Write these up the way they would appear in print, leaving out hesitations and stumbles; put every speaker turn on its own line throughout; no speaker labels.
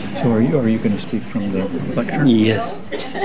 So are you going to speak from the lectern?
Yes.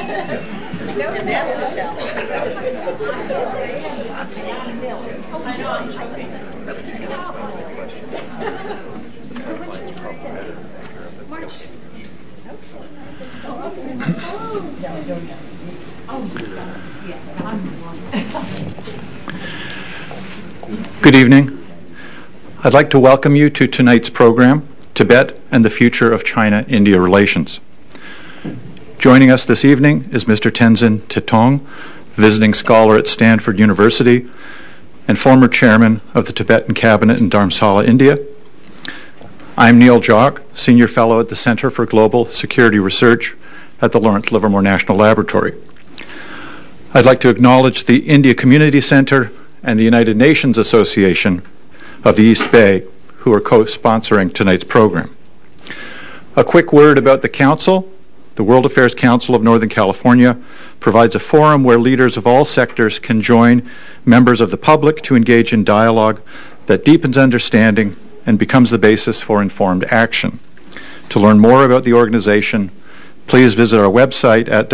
Good evening. I'd like to welcome you to tonight's program, Tibet and the Future of China-India Relations. Joining us this evening is Mr. Tenzin Thetong, visiting scholar at Stanford University and former chairman of the Tibetan Cabinet in Dharamsala, India. I'm Neil Jock, senior fellow at the Center for Global Security Research at the Lawrence Livermore National Laboratory. I'd like to acknowledge the India Community Center and the United Nations Association of the East Bay, who are co-sponsoring tonight's program. A quick word about the Council. The World Affairs Council of Northern California provides a forum where leaders of all sectors can join members of the public to engage in dialogue that deepens understanding and becomes the basis for informed action. To learn more about the organization, please visit our website at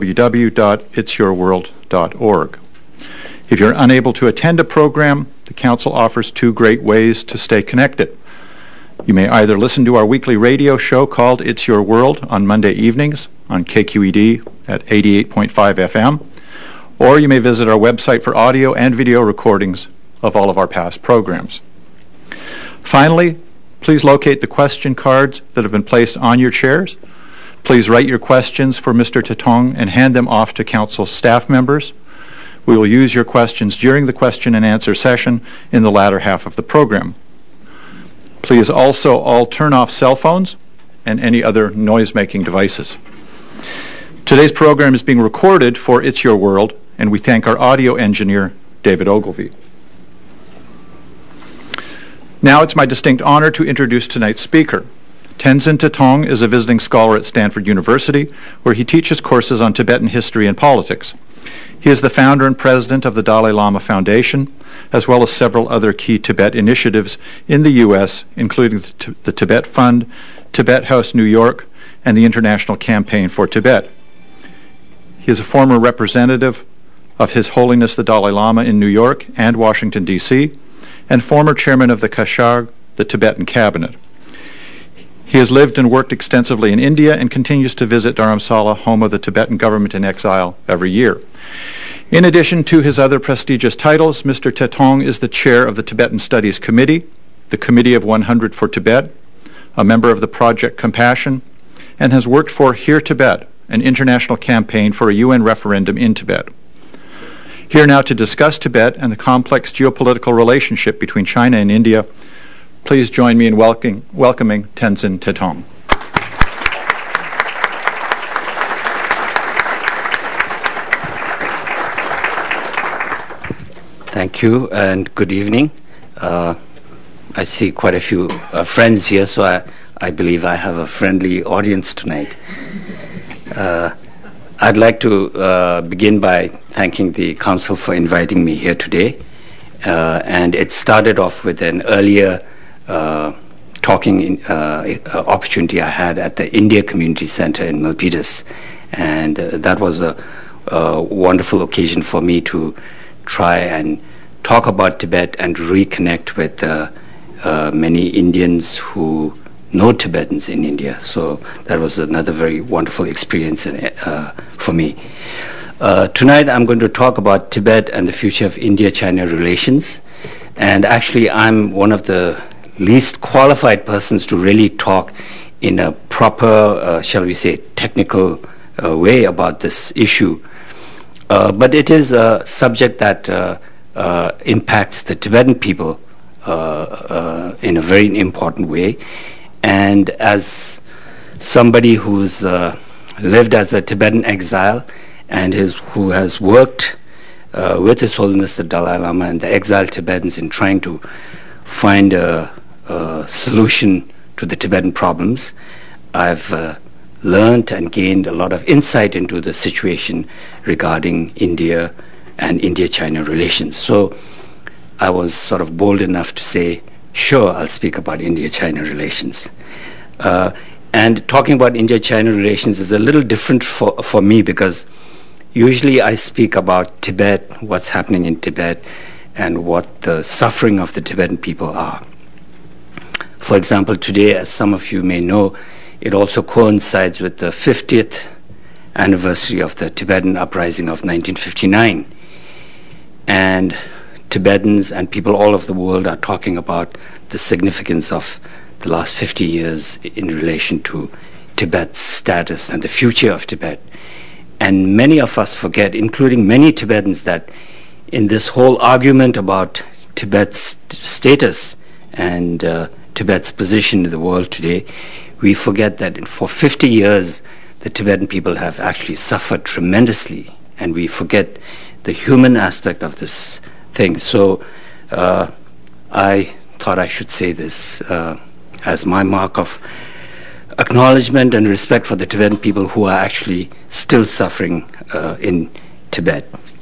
www.itsyourworld.org. If you're unable to attend a program, the Council offers two great ways to stay connected. You may either listen to our weekly radio show called It's Your World on Monday evenings on KQED at 88.5 FM, or you may visit our website for audio and video recordings of all of our past programs. Finally, please locate the question cards that have been placed on your chairs. Please write your questions for Mr. Thetong and hand them off to Council staff members. We will use your questions during the question and answer session in the latter half of the program. Please also all turn off cell phones and any other noise-making devices. Today's program is being recorded for It's Your World, and we thank our audio engineer, David Ogilvie. Now it's my distinct honor to introduce tonight's speaker. Tenzin Thetong is a visiting scholar at Stanford University, where he teaches courses on Tibetan history and politics. He is the founder and president of the Dalai Lama Foundation, as well as several other key Tibet initiatives in the U.S., including the Tibet Fund, Tibet House New York, and the International Campaign for Tibet. He is a former representative of His Holiness the Dalai Lama in New York and Washington, D.C., and former chairman of the Kashag, the Tibetan Cabinet. He has lived and worked extensively in India and continues to visit Dharamsala, home of the Tibetan government in exile, every year. In addition to his other prestigious titles, Mr. Thetong is the chair of the Tibetan Studies Committee, the Committee of 100 for Tibet, a member of the Project Compassion, and has worked for Hear Tibet, an international campaign for a UN referendum in Tibet. Here now to discuss Tibet and the complex geopolitical relationship between China and India, please join me in welcoming Tenzin Thetong.
Thank you and good evening. I see quite a few friends here, so I believe I have a friendly audience tonight. I'd like to begin by thanking the Council for inviting me here today. And it started off with an earlier opportunity I had at the India Community Center in Milpitas. And that was a wonderful occasion for me to try and talk about Tibet and reconnect with many Indians who know Tibetans in India. So that was another very wonderful experience for me. Tonight I'm going to talk about Tibet and the future of India-China relations. And actually I'm one of the least qualified persons to really talk in a proper, shall we say, technical way about this issue. But it is a subject that impacts the Tibetan people in a very important way. And as somebody who's lived as a Tibetan exile and who has worked with His Holiness the Dalai Lama and the exiled Tibetans in trying to find a solution to the Tibetan problems, I've learned and gained a lot of insight into the situation regarding India and India-China relations. So I was sort of bold enough to say, sure, I'll speak about India-China relations. And talking about India-China relations is a little different for me, because usually I speak about Tibet, what's happening in Tibet, and what the suffering of the Tibetan people are. For example, today, as some of you may know, it also coincides with the 50th anniversary of the Tibetan uprising of 1959. And Tibetans and people all over the world are talking about the significance of the last 50 years in relation to Tibet's status and the future of Tibet. And many of us forget, including many Tibetans, that in this whole argument about Tibet's status and Tibet's position in the world today, we forget that for 50 years the Tibetan people have actually suffered tremendously, and we forget the human aspect of this thing. So I thought I should say this as my mark of acknowledgement and respect for the Tibetan people who are actually still suffering in Tibet.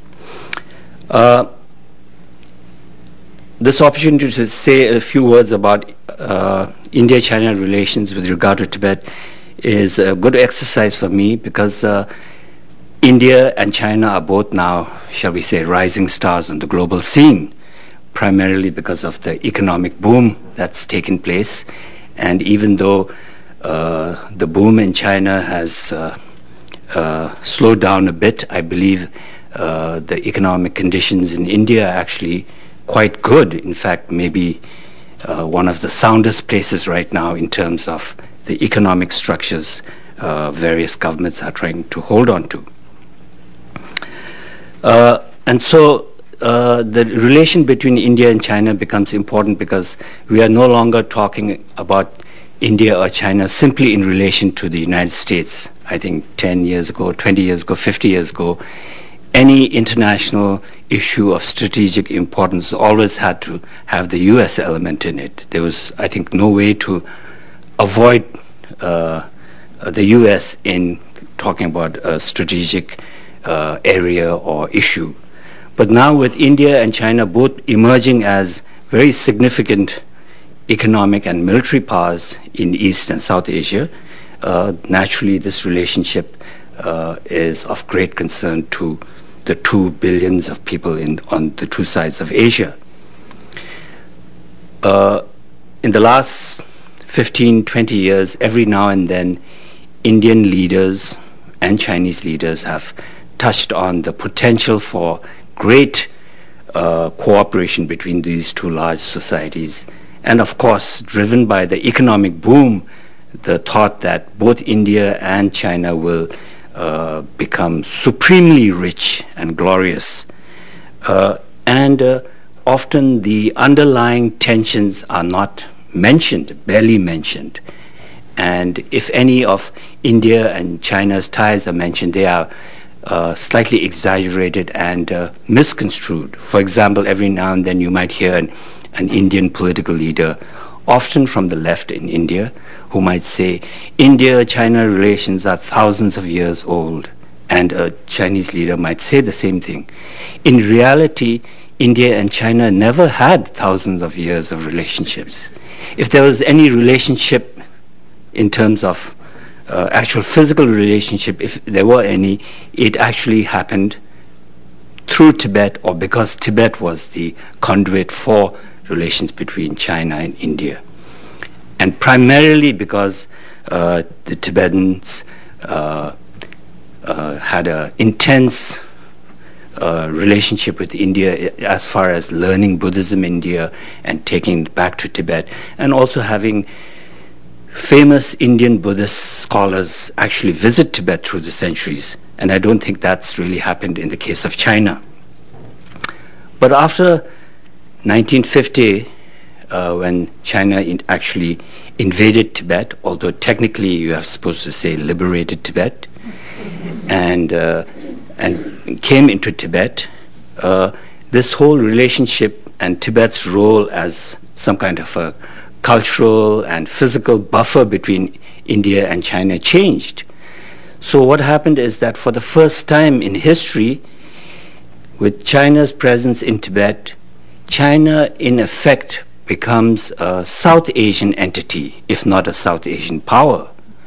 This opportunity to say a few words about India-China relations with regard to Tibet is a good exercise for me, because India and China are both now, shall we say, rising stars on the global scene, primarily because of the economic boom that's taken place. And even though the boom in China has slowed down a bit, I believe the economic conditions in India are actually quite good. In fact, maybe one of the soundest places right now in terms of the economic structures various governments are trying to hold on to. And so the relation between India and China becomes important, because we are no longer talking about India or China simply in relation to the United States. I think 10 years ago, 20 years ago, 50 years ago, any international issue of strategic importance always had to have the U.S. element in it. There was, I think, no way to avoid the U.S. in talking about a strategic area or issue. But now with India and China both emerging as very significant economic and military powers in East and South Asia, naturally this relationship is of great concern to the 2 billions of people on the two sides of Asia. In the last 15, 20 years, every now and then, Indian leaders and Chinese leaders have touched on the potential for great cooperation between these two large societies. And of course, driven by the economic boom, the thought that both India and China will become supremely rich and glorious. And often the underlying tensions are not mentioned, barely mentioned. And if any of India and China's ties are mentioned, they are slightly exaggerated and misconstrued. For example, every now and then you might hear an Indian political leader, often from the left in India, who might say, India-China relations are thousands of years old. And a Chinese leader might say the same thing. In reality, India and China never had thousands of years of relationships. If there was any relationship in terms of actual physical relationship, if there were any, it actually happened through Tibet, or because Tibet was the conduit for relations between China and India. And primarily because the Tibetans had an intense relationship with India as far as learning Buddhism in India and taking it back to Tibet, and also having famous Indian Buddhist scholars actually visit Tibet through the centuries. And I don't think that's really happened in the case of China. But after 1950, when China actually invaded Tibet, although technically you are supposed to say liberated Tibet, and came into Tibet, this whole relationship and Tibet's role as some kind of a cultural and physical buffer between India and China changed. So what happened is that for the first time in history, with China's presence in Tibet, China in effect becomes a South Asian entity, if not a South Asian power.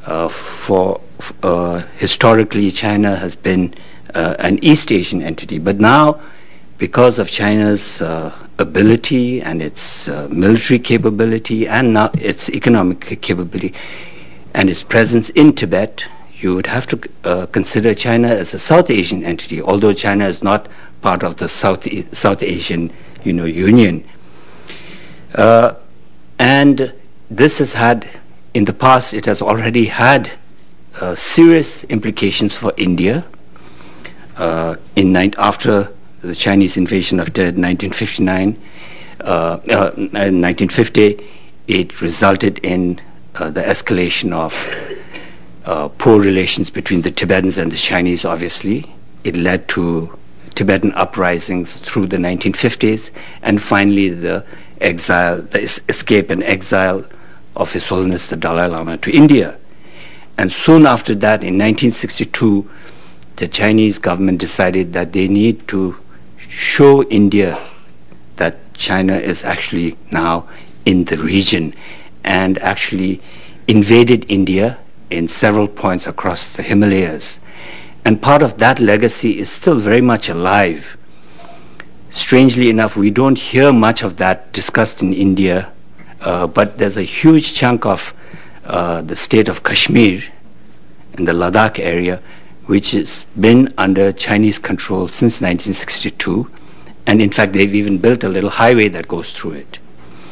Historically, China has been an East Asian entity, but now, because of China's ability and its military capability and now its economic capability and its presence in Tibet, you would have to consider China as a South Asian entity, although China is not part of the South Asian, Union. And this has had, in the past, it has already had serious implications for India. After the Chinese invasion of Tibet in 1950, it resulted in the escalation of poor relations between the Tibetans and the Chinese, obviously. It led to Tibetan uprisings through the 1950s, and finally the escape and exile of His Holiness the Dalai Lama to India. And soon after that, in 1962, the Chinese government decided that they need to show India that China is actually now in the region, and actually invaded India in several points across the Himalayas. And part of that legacy is still very much alive. Strangely enough, we don't hear much of that discussed in India, but there's a huge chunk of the state of Kashmir in the Ladakh area, which has been under Chinese control since 1962. And in fact, they've even built a little highway that goes through it.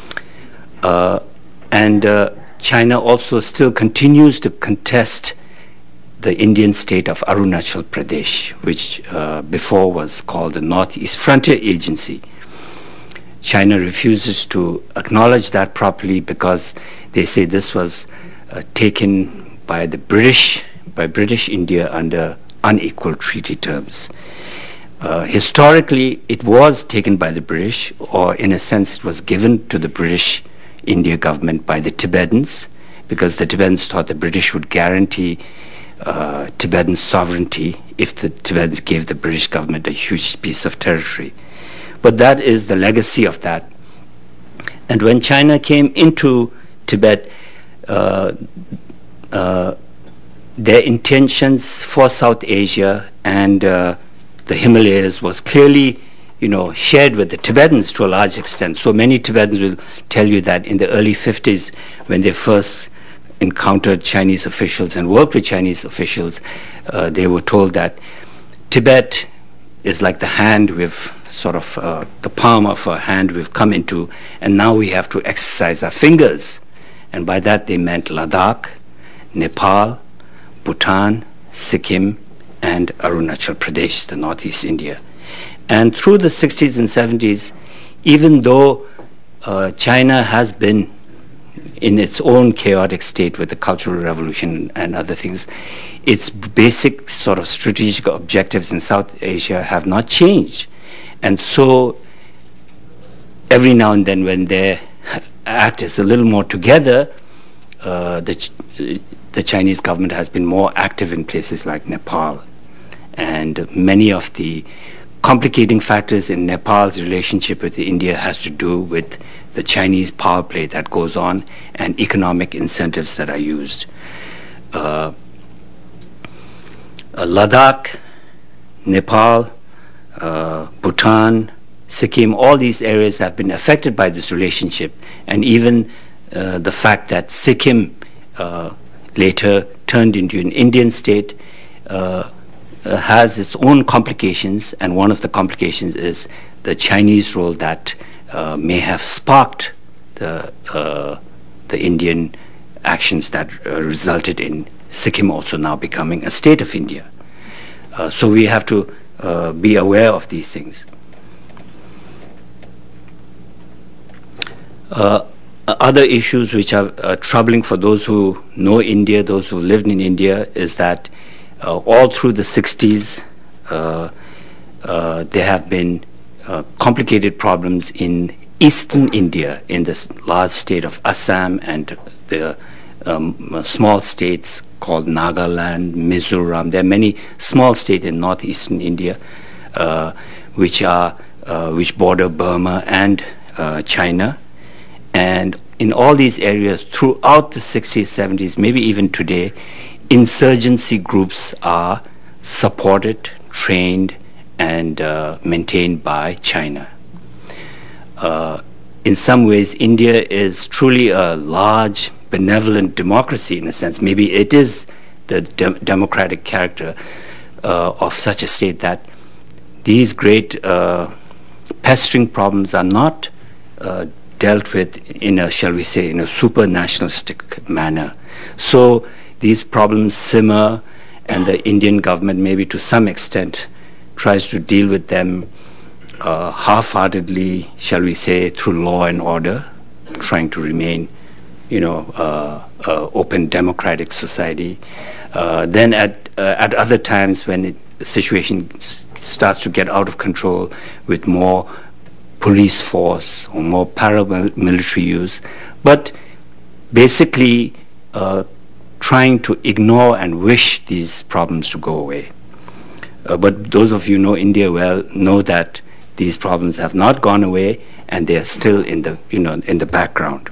China also still continues to contest the Indian state of Arunachal Pradesh, which before was called the Northeast Frontier Agency. China refuses to acknowledge that properly because they say this was taken by the British India under unequal treaty terms. Historically, it was taken by the British, or in a sense it was given to the British India government by the Tibetans, because the Tibetans thought the British would guarantee Tibetan sovereignty if the Tibetans gave the British government a huge piece of territory. But that is the legacy of that. And when China came into Tibet, their intentions for South Asia and the Himalayas was clearly, shared with the Tibetans to a large extent. So many Tibetans will tell you that in the early 50s, when they first encountered Chinese officials and worked with Chinese officials, they were told that Tibet is like the hand we've the palm of our hand we've come into, and now we have to exercise our fingers. And by that they meant Ladakh, Nepal, Bhutan, Sikkim, and Arunachal Pradesh, the Northeast India. And through the 60s and 70s, even though China has been in its own chaotic state with the Cultural Revolution and other things, its basic strategic objectives in South Asia have not changed. And so every now and then when their act is a little more together, the Chinese government has been more active in places like Nepal. And many of the complicating factors in Nepal's relationship with India has to do with the Chinese power play that goes on and economic incentives that are used. Ladakh, Nepal, Bhutan, Sikkim, all these areas have been affected by this relationship, and even the fact that Sikkim later turned into an Indian state has its own complications, and one of the complications is the Chinese role that may have sparked the Indian actions that resulted in Sikkim also now becoming a state of India. So we have to be aware of these things. Other issues which are troubling for those who know India, those who lived in India, is that all through the 60s there have been complicated problems in eastern India, in this large state of Assam and the small states called Nagaland, Mizoram. There are many small states in northeastern India which border Burma and China. And in all these areas throughout the 60s, 70s, maybe even today, insurgency groups are supported, trained, and maintained by China. In some ways, India is truly a large, benevolent democracy in a sense. Maybe it is the democratic character of such a state that these great pestering problems are not dealt with in a, shall we say, in a super nationalistic manner. So these problems simmer, and the Indian government, maybe to some extent, tries to deal with them half-heartedly, shall we say, through law and order, trying to remain, open democratic society. Then at other times, when the situation starts to get out of control with more police force or more paramilitary use, but basically trying to ignore and wish these problems to go away. But those of you who know India well know that these problems have not gone away, and they are still in the background.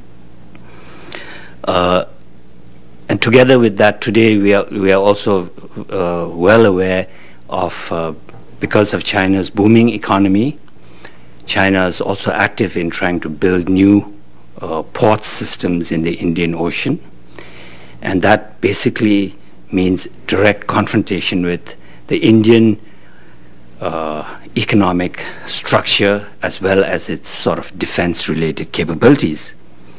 And together with that, today we are also well aware of, because of China's booming economy, China is also active in trying to build new port systems in the Indian Ocean, and that basically means direct confrontation with the Indian economic structure as well as its sort of defense-related capabilities.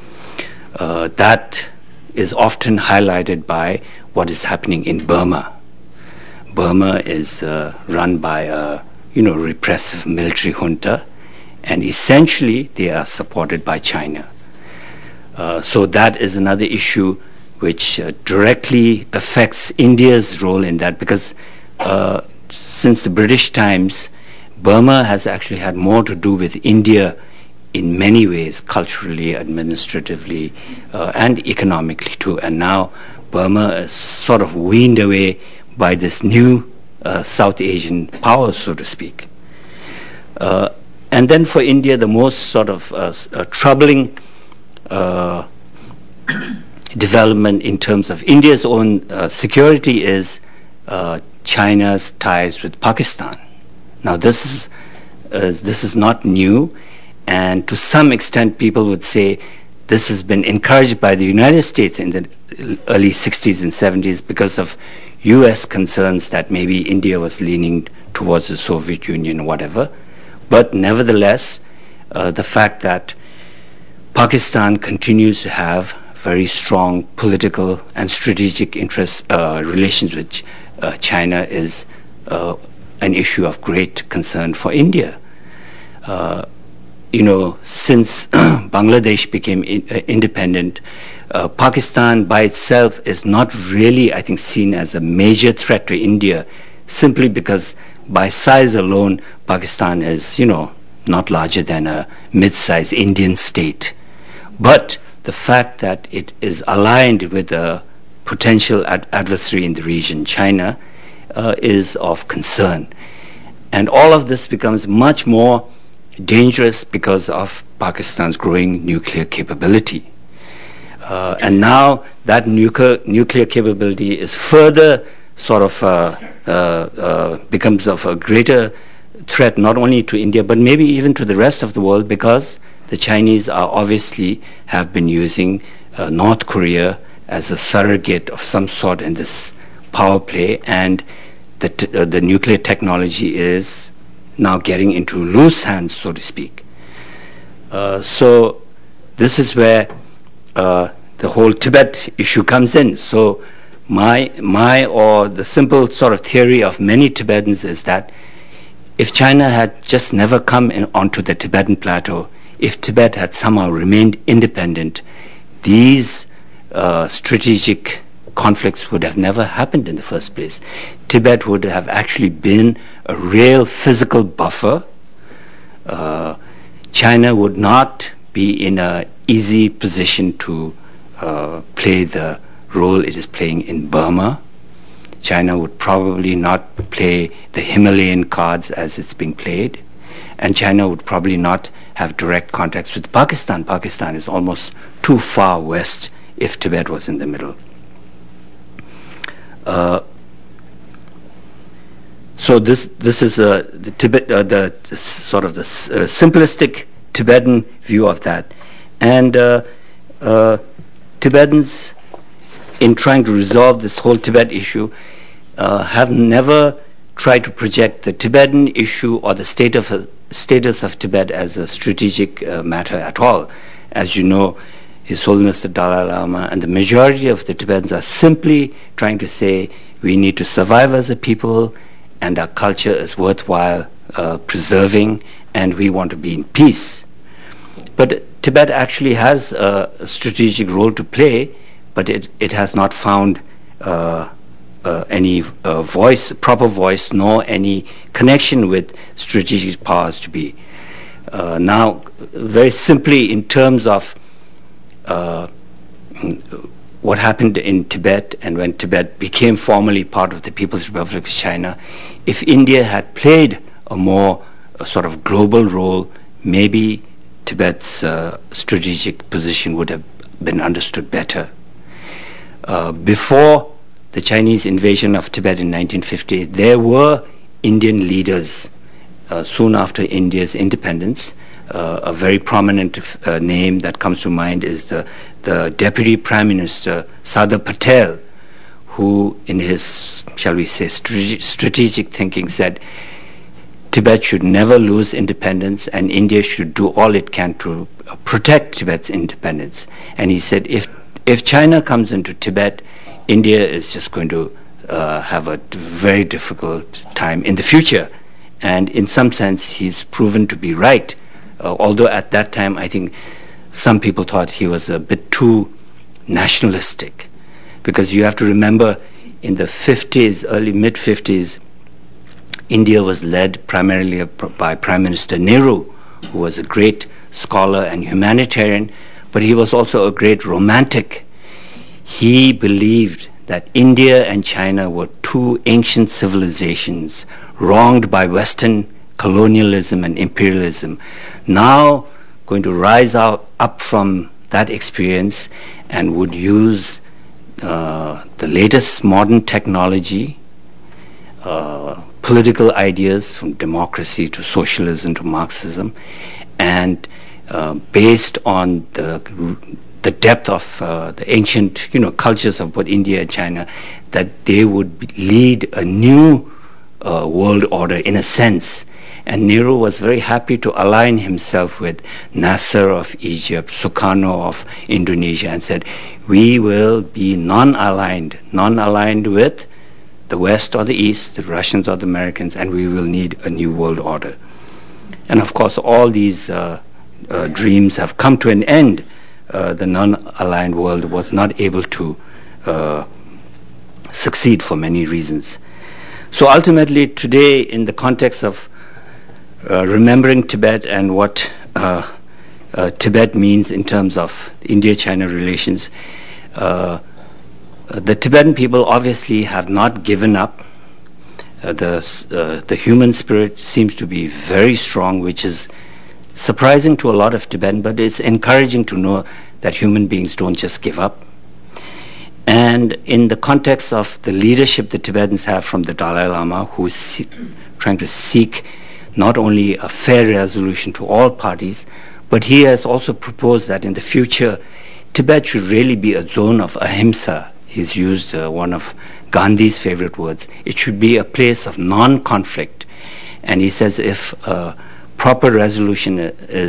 That is often highlighted by what is happening in Burma. Burma is run by a repressive military junta, and essentially they are supported by China. So that is another issue which directly affects India's role in that, because since the British times, Burma has actually had more to do with India in many ways, culturally, administratively, and economically too. And now Burma is sort of weaned away by this new South Asian power, so to speak. And then for India, the most sort of troubling development in terms of India's own security is China's ties with Pakistan. Now this is not new, and to some extent people would say this has been encouraged by the United States in the early 60s and 70s because of US concerns that maybe India was leaning towards the Soviet Union or whatever. But nevertheless, the fact that Pakistan continues to have very strong political and strategic relations with China is an issue of great concern for India. Since Bangladesh became independent, Pakistan by itself is not really, I think, seen as a major threat to India, simply because by size alone, Pakistan is, not larger than a mid-sized Indian state. But the fact that it is aligned with a potential adversary in the region, China, is of concern. And all of this becomes much more dangerous because of Pakistan's growing nuclear capability. And now that nuclear capability is further sort of becomes of a greater threat not only to India but maybe even to the rest of the world, because the Chinese are obviously have been using North Korea as a surrogate of some sort in this power play, and the nuclear technology is now getting into loose hands, so to speak. So this is where the whole Tibet issue comes in. So my or the simple sort of theory of many Tibetans is that if China had just never come onto the Tibetan plateau, if Tibet had somehow remained independent, these strategic conflicts would have never happened in the first place. Tibet would have actually been a real physical buffer. China would not be in an easy position to play the role it is playing in Burma. China would probably not play the Himalayan cards as it's being played, and China would probably not have direct contacts with Pakistan. Pakistan is almost too far west if Tibet was in the middle. So this is the Tibet, the sort of the simplistic Tibetan view of that, and Tibetans, in trying to resolve this whole Tibet issue, have never tried to project the Tibetan issue or the status of Tibet as a strategic matter at all. As you know, His Holiness the Dalai Lama and the majority of the Tibetans are simply trying to say we need to survive as a people, and our culture is worthwhile preserving, and we want to be in peace. But Tibet actually has a strategic role to play, but it has not found any proper voice, nor any connection with strategic powers to be. Now, very simply, in terms of what happened in Tibet and when Tibet became formally part of the People's Republic of China, if India had played a more sort of global role, maybe Tibet's strategic position would have been understood better. Before the Chinese invasion of Tibet in 1950, there were Indian leaders. Soon after India's independence, a very prominent name that comes to mind is the Deputy Prime Minister Sardar Patel, who in his, shall we say, strategic thinking said Tibet should never lose independence and India should do all it can to protect Tibet's independence. And he said if China comes into Tibet, India is just going to have a very difficult time in the future. And in some sense, he's proven to be right. Although at that time, I think some people thought he was a bit too nationalistic. Because you have to remember, in the 50s, early mid-50s, India was led primarily by Prime Minister Nehru, who was a great scholar and humanitarian, but he was also a great romantic. He believed that India and China were two ancient civilizations wronged by Western colonialism and imperialism, now going to rise up from that experience and would use the latest modern technology, political ideas from democracy to socialism to Marxism, and based on the depth of the ancient cultures of both India and China, that they would lead a new world order in a sense. And Nehru was very happy to align himself with Nasser of Egypt, Sukarno of Indonesia, and said, we will be non-aligned with the West or the East, the Russians or the Americans, and we will need a new world order. And of course, all these dreams have come to an end. The non-aligned world was not able to succeed for many reasons. So ultimately, today, in the context of remembering Tibet and what Tibet means in terms of India-China relations, the Tibetan people obviously have not given up. The human spirit seems to be very strong, which is surprising to a lot of Tibetan, but it's encouraging to know that human beings don't just give up. And in the context of the leadership the Tibetans have from the Dalai Lama, who is trying to seek not only a fair resolution to all parties, but he has also proposed that in the future, Tibet should really be a zone of ahimsa. He's used one of Gandhi's favorite words. It should be a place of non-conflict. And he says if proper resolution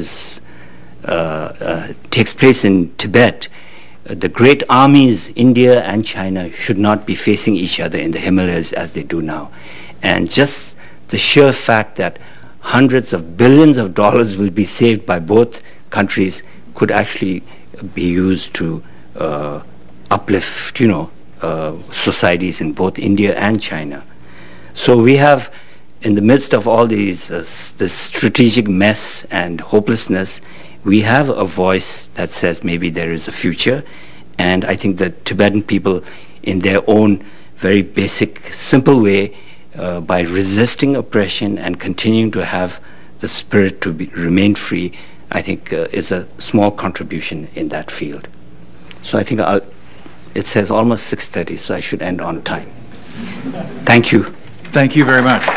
takes place in Tibet, the great armies, India and China, should not be facing each other in the Himalayas as they do now. And just the sheer fact that hundreds of billions of dollars will be saved by both countries could actually be used to uplift, societies in both India and China. So we have, in the midst of all these, this strategic mess and hopelessness, we have a voice that says maybe there is a future. And I think that Tibetan people, in their own very basic, simple way, by resisting oppression and continuing to have the spirit to remain free, I think, is a small contribution in that field. So I think it says almost 6:30, so I should end on time. Thank you.
Thank you very much.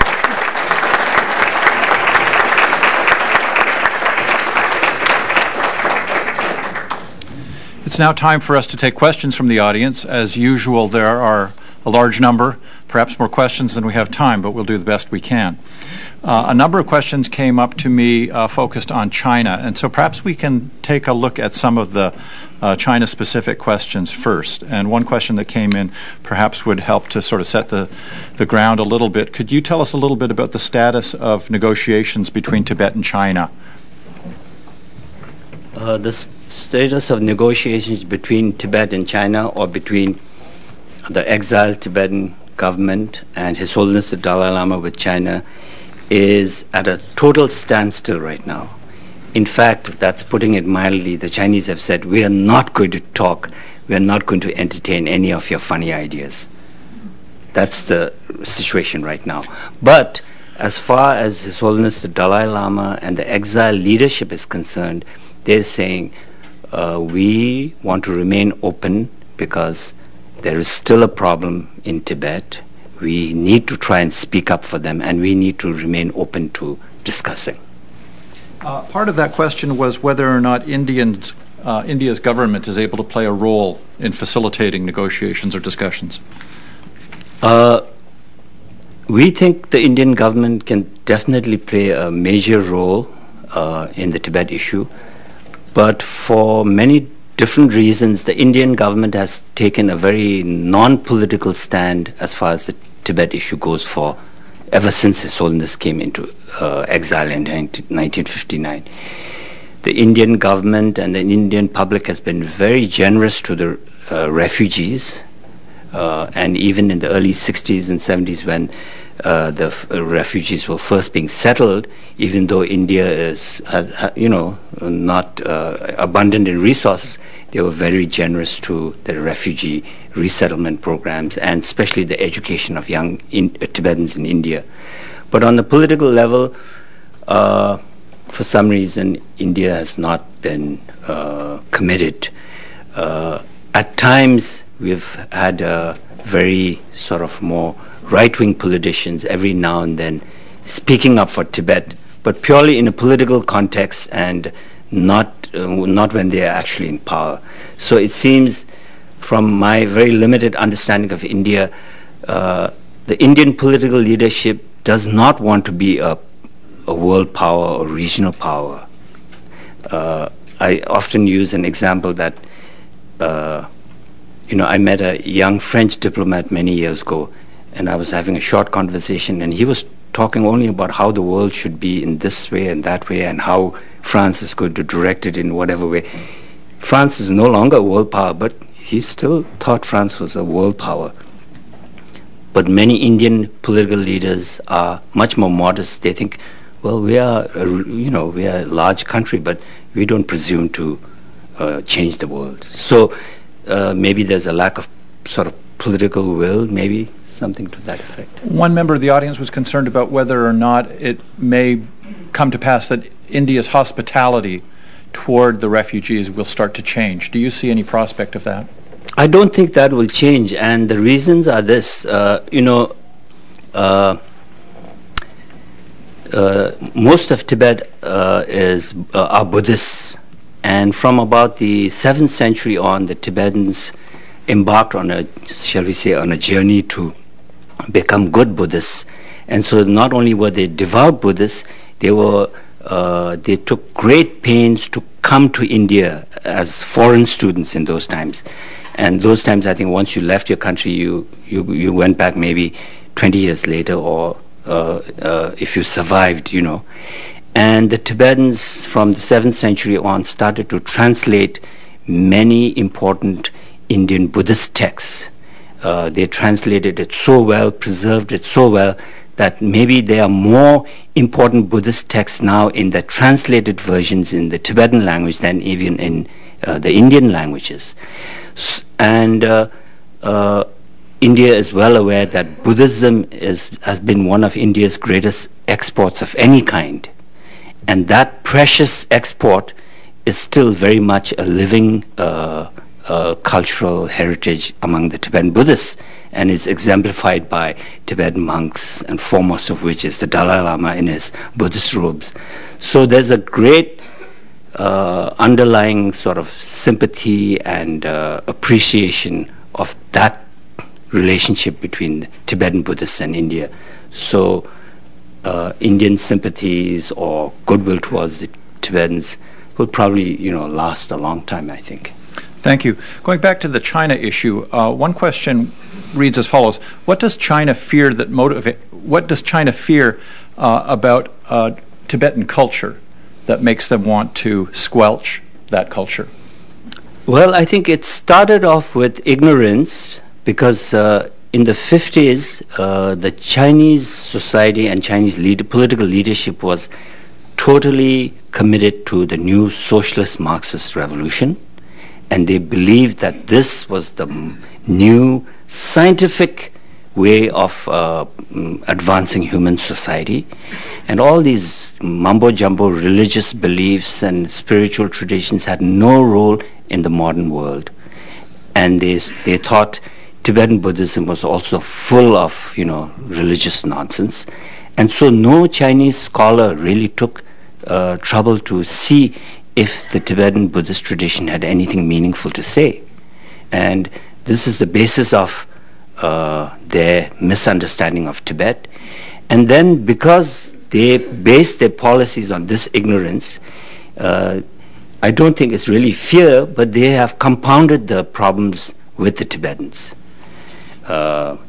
It's now time for us to take questions from the audience. As usual, there are a large number, perhaps more questions than we have time, but we'll do the best we can. A number of questions came up to me focused on China, and so perhaps we can take a look at some of the China-specific questions first. And one question that came in perhaps would help to sort of set the ground a little bit. Could you tell us a little bit about the status of negotiations between Tibet and China?
The status of negotiations between Tibet and China, or between the exiled Tibetan government and His Holiness the Dalai Lama with China, is at a total standstill right now. In fact, that's putting it mildly. The Chinese have said, we are not going to talk, we are not going to entertain any of your funny ideas. That's the situation right now. But as far as His Holiness the Dalai Lama and the exiled leadership is concerned, they're saying, we want to remain open because there is still a problem in Tibet. We need to try and speak up for them, and we need to remain open to discussing.
Part of that question was whether or not India's government is able to play a role in facilitating negotiations or discussions.
We think the Indian government can definitely play a major role in the Tibet issue, but for many different reasons, the Indian government has taken a very non-political stand as far as the Tibet issue goes for ever since His Holiness came into exile in 1959. The Indian government and the Indian public has been very generous to the refugees, and even in the early 60s and 70s when the refugees were first being settled, even though India has not abundant in resources, they were very generous to the refugee resettlement programs, and especially the education of young Tibetans in India. But on the political level, for some reason, India has not been committed. At times, we've had very sort of more right-wing politicians every now and then speaking up for Tibet, but purely in a political context and not when they are actually in power. So it seems, from my very limited understanding of India, the Indian political leadership does not want to be a world power or regional power. I often use an example that I met a young French diplomat many years ago, and I was having a short conversation, and he was talking only about how the world should be in this way and that way, and how France is going to direct it in whatever way. France is no longer a world power, but he still thought France was a world power. But many Indian political leaders are much more modest. They think, well, we are a large country, but we don't presume to change the world. So maybe there's a lack of sort of political will, maybe something to that effect.
One member of the audience was concerned about whether or not it may come to pass that India's hospitality toward the refugees will start to change. Do you see any prospect of that?
I don't think that will change, and the reasons are this. Most of Tibet are Buddhists, and from about the 7th century on, the Tibetans embarked on a journey to become good Buddhists. And so not only were they devout Buddhists, they took great pains to come to India as foreign students in those times. And those times, I think, once you left your country, you went back maybe 20 years later, or if you survived, And the Tibetans from the 7th century on started to translate many important Indian Buddhist texts. They translated it so well, preserved it so well, that maybe there are more important Buddhist texts now in the translated versions in the Tibetan language than even in the Indian languages. And India is well aware that Buddhism has been one of India's greatest exports of any kind. And that precious export is still very much a living cultural heritage among the Tibetan Buddhists, and is exemplified by Tibetan monks, and foremost of which is the Dalai Lama in his Buddhist robes. So there's a great underlying sort of sympathy and appreciation of that relationship between Tibetan Buddhists and India. So Indian sympathies or goodwill towards the Tibetans will probably, last a long time, I think.
Thank you. Going back to the China issue, one question reads as follows: What does China fear about Tibetan culture that makes them want to squelch that culture?
Well, I think it started off with ignorance, because in the 50s, the Chinese society and Chinese political leadership was totally committed to the new socialist Marxist revolution, and they believed that this was the new scientific way of advancing human society, and all these mumbo-jumbo religious beliefs and spiritual traditions had no role in the modern world. And they thought Tibetan Buddhism was also full of, religious nonsense. And so no Chinese scholar really took trouble to see if the Tibetan Buddhist tradition had anything meaningful to say. And this is the basis of their misunderstanding of Tibet. And then because they based their policies on this ignorance, I don't think it's really fear, but they have compounded the problems with the Tibetans. Well,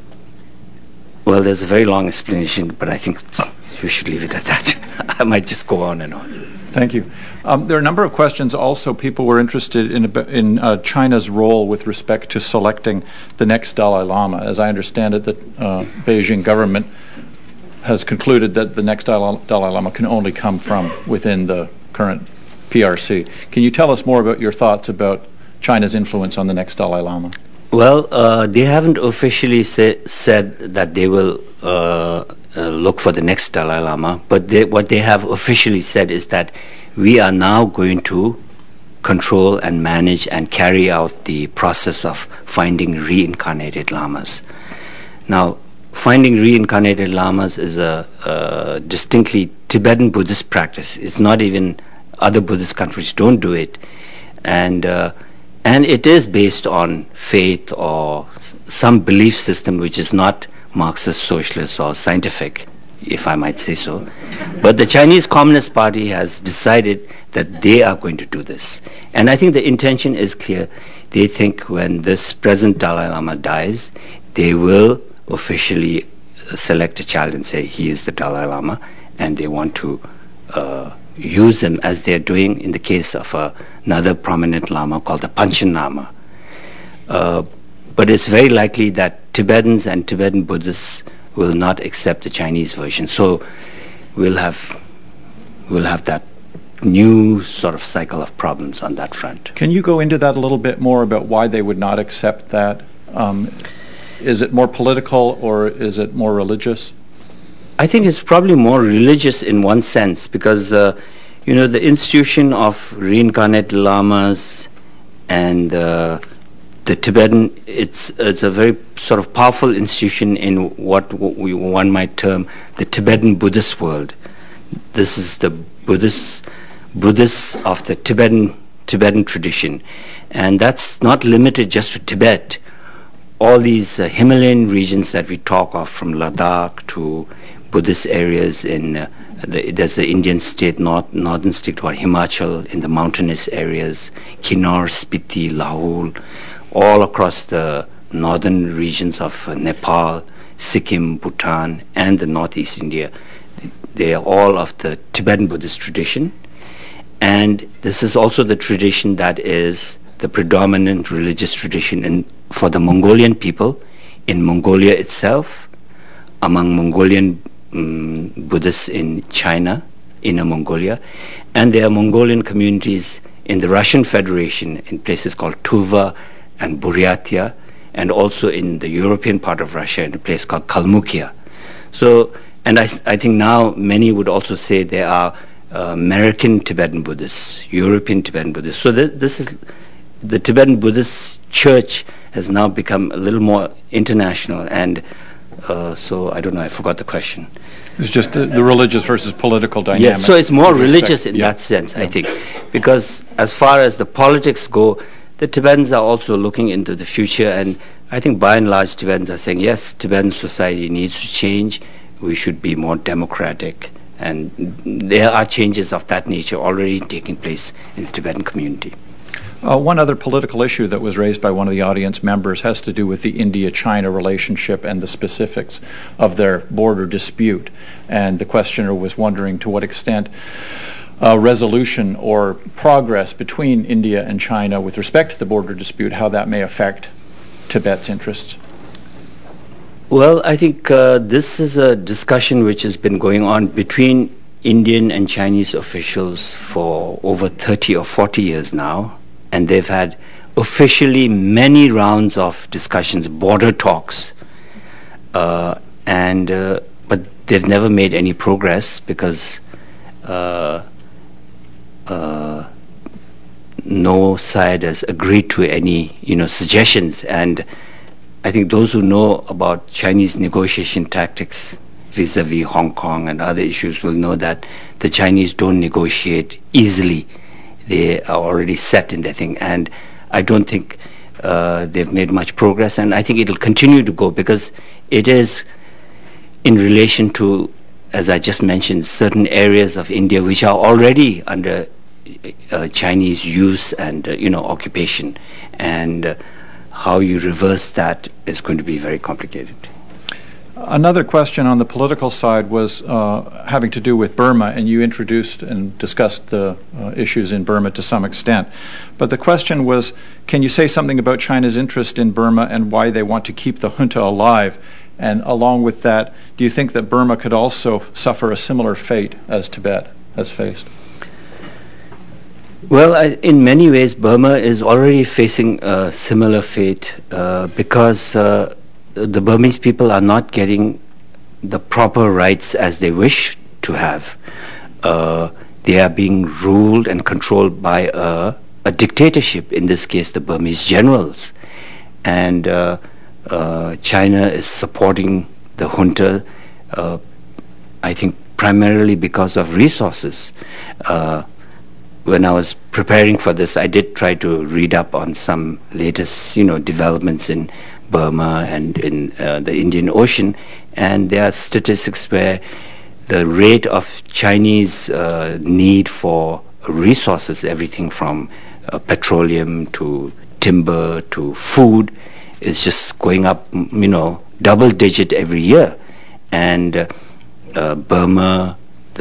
there's a very long explanation, but I think you should leave it at that. I might just go on and on.
Thank you. There are a number of questions also. People were interested in China's role with respect to selecting the next Dalai Lama. As I understand it, the Beijing government has concluded that the next Dalai Lama can only come from within the current PRC. Can you tell us more about your thoughts about China's influence on the next Dalai Lama?
Well, they haven't officially said that they will look for the next Dalai Lama, but what they have officially said is that we are now going to control and manage and carry out the process of finding reincarnated lamas. Now, finding reincarnated lamas is a distinctly Tibetan Buddhist practice. It's not even other Buddhist countries don't do it, and it is based on faith or some belief system which is not Marxist, socialist, or scientific, if I might say so. But the Chinese Communist Party has decided that they are going to do this. And I think the intention is clear. They think when this present Dalai Lama dies, they will officially select a child and say he is the Dalai Lama, and they want to use him as they're doing in the case of another prominent Lama called the Panchen Lama. But it's very likely that Tibetans and Tibetan Buddhists will not accept the Chinese version. So we'll have that new sort of cycle of problems on that front.
Can you go into that a little bit more about why they would not accept that? Is it more political or is it more religious?
I think it's probably more religious in one sense, because the institution of reincarnated lamas and the Tibetan, it's a very sort of powerful institution in what one might term the Tibetan Buddhist world. This is the Buddhists of the Tibetan tradition, and that's not limited just to Tibet. All these Himalayan regions that we talk of, from Ladakh to Buddhist areas in there's the Indian state, northern state called Himachal, in the mountainous areas, Kinnaur, Spiti, Lahore, all across the northern regions of Nepal, Sikkim, Bhutan, and the northeast India. They are all of the Tibetan Buddhist tradition, and this is also the tradition that is the predominant religious tradition for the Mongolian people in Mongolia itself, among Mongolian Buddhists in China, Inner Mongolia, and there are Mongolian communities in the Russian Federation in places called Tuva and Buryatia, and also in the European part of Russia in a place called Kalmykia. So, and I think now many would also say there are American Tibetan Buddhists, European Tibetan Buddhists. So this is the Tibetan Buddhist Church has now become a little more international, and so I don't know. I forgot the question.
It's just the religious versus political dynamic.
Yes, so it's more religious in that sense, I think, because as far as the politics go, the Tibetans are also looking into the future, and I think by and large Tibetans are saying, yes, Tibetan society needs to change. We should be more democratic, and there are changes of that nature already taking place in the Tibetan community.
One other political issue that was raised by one of the audience members has to do with the India-China relationship and the specifics of their border dispute. And the questioner was wondering to what extent resolution or progress between India and China with respect to the border dispute, how that may affect Tibet's interests.
Well, I think this is a discussion which has been going on between Indian and Chinese officials for over 30 or 40 years now. And they've had officially many rounds of discussions, border talks, but they've never made any progress because no side has agreed to any, suggestions. And I think those who know about Chinese negotiation tactics vis-a-vis Hong Kong and other issues will know that the Chinese don't negotiate easily. They are already set in their thing, and I don't think they've made much progress, and I think it'll continue to go because it is in relation to, as I just mentioned, certain areas of India which are already under Chinese use and occupation, and how you reverse that is going to be very complicated.
Another question on the political side was having to do with Burma, and you introduced and discussed the issues in Burma to some extent. But the question was, can you say something about China's interest in Burma and why they want to keep the junta alive? And along with that, do you think that Burma could also suffer a similar fate as Tibet has faced?
Well, in many ways, Burma is already facing a similar fate because the Burmese people are not getting the proper rights as they wish to have. They are being ruled and controlled by a dictatorship, in this case the Burmese generals. And China is supporting the junta, I think primarily because of resources. When I was preparing for this, I did try to read up on some latest, developments in Burma and in the Indian Ocean, and there are statistics where the rate of Chinese need for resources, everything from petroleum to timber to food, is just going up, double digit every year. And Burma,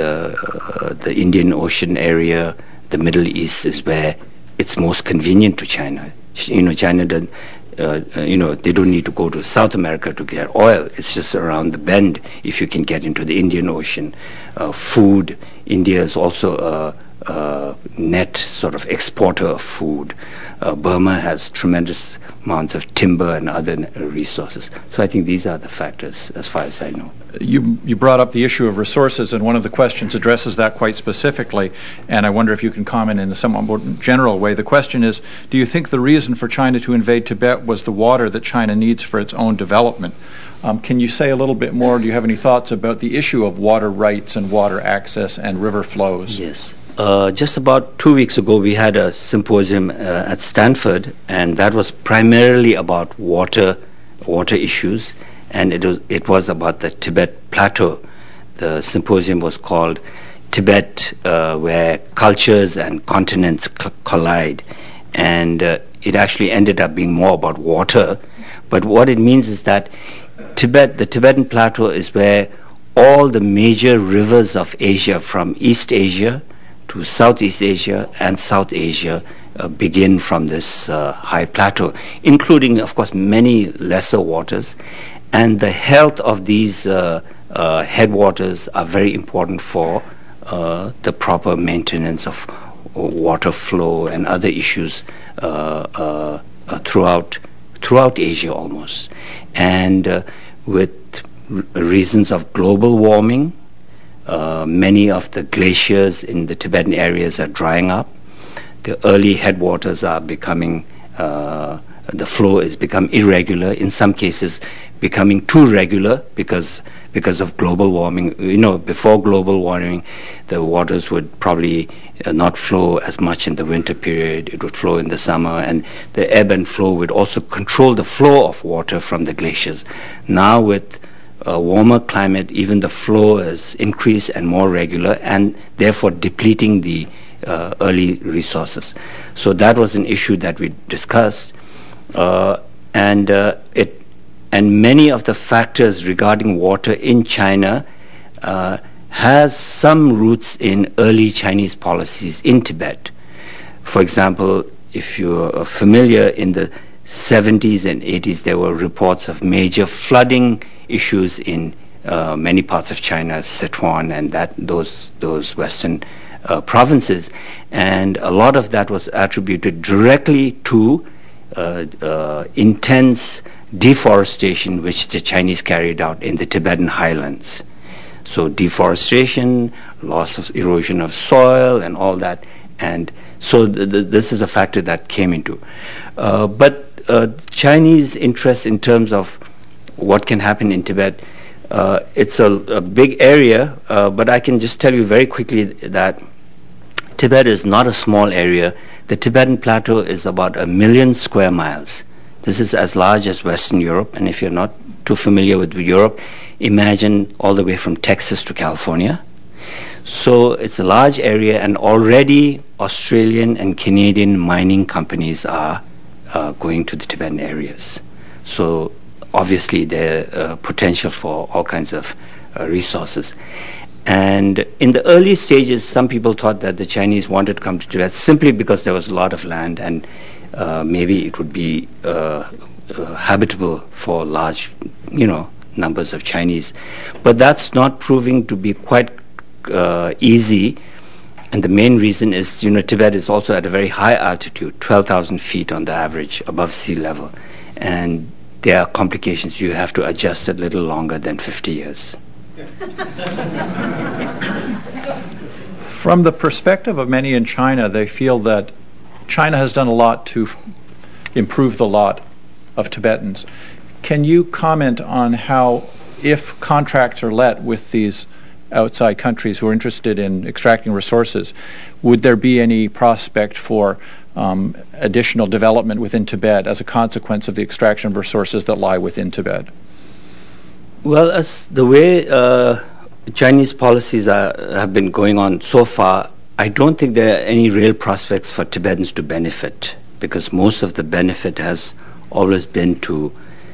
the Indian Ocean area, the Middle East is where it's most convenient to China. China doesn't. They don't need to go to South America to get oil. It's just around the bend if you can get into the Indian Ocean. Food, India is also a net sort of exporter of food. Burma has tremendous amounts of timber and other resources. So I think these are the factors as far as I know.
You brought up the issue of resources, and one of the questions addresses that quite specifically, and I wonder if you can comment in a somewhat more general way. The question is, do you think the reason for China to invade Tibet was the water that China needs for its own development? Can you say a little bit more? Do you have any thoughts about the issue of water rights and water access and river flows?
Yes. Just about 2 weeks ago, we had a symposium at Stanford, and that was primarily about water issues, and it was about the Tibet Plateau. The symposium was called Tibet, where cultures and continents collide, and it actually ended up being more about water. But what it means is that the Tibetan Plateau is where all the major rivers of Asia, from East Asia to Southeast Asia and South Asia, begin from this high plateau, including, of course, many lesser waters. And the health of these headwaters are very important for the proper maintenance of water flow and other issues throughout Asia almost. And with reasons of global warming, Many of the glaciers in the Tibetan areas are drying up. The early headwaters are becoming, the flow is become irregular, in some cases becoming too regular because of global warming. Before global warming, the waters would probably not flow as much in the winter period. It would flow in the summer, and the ebb and flow would also control the flow of water from the glaciers. Now with a warmer climate, even the flow is increased and more regular, and therefore depleting the early resources. So that was an issue that we discussed, and many of the factors regarding water in China has some roots in early Chinese policies in Tibet. For example, if you're familiar, in the 70s and 80s, there were reports of major flooding issues in many parts of China, Sichuan and those western provinces, and a lot of that was attributed directly to intense deforestation which the Chinese carried out in the Tibetan highlands. So deforestation, loss of erosion of soil and all that, and so this is a factor that came into. But Chinese interest in terms of what can happen in Tibet, it's a big area, but I can just tell you very quickly that Tibet is not a small area. The Tibetan Plateau is about 1 million square miles. This is as large as Western Europe, and if you're not too familiar with Europe, imagine all the way from Texas to California. So it's a large area, and already Australian and Canadian mining companies are going to the Tibetan areas. So obviously there's potential for all kinds of resources. And in the early stages, some people thought that the Chinese wanted to come to Tibet simply because there was a lot of land, and maybe it would be habitable for large, numbers of Chinese. But that's not proving to be quite easy. And the main reason is, Tibet is also at a very high altitude, 12,000 feet on the average above sea level. And there are complications. You have to adjust a little longer than 50 years.
From the perspective of many in China, they feel that China has done a lot to improve the lot of Tibetans. Can you comment on how, if contracts are let with these outside countries who are interested in extracting resources, would there be any prospect for additional development within Tibet as a consequence of the extraction of resources that lie within Tibet?
Well, as the way Chinese policies have been going on so far, I don't think there are any real prospects for Tibetans to benefit, because most of the benefit has always been to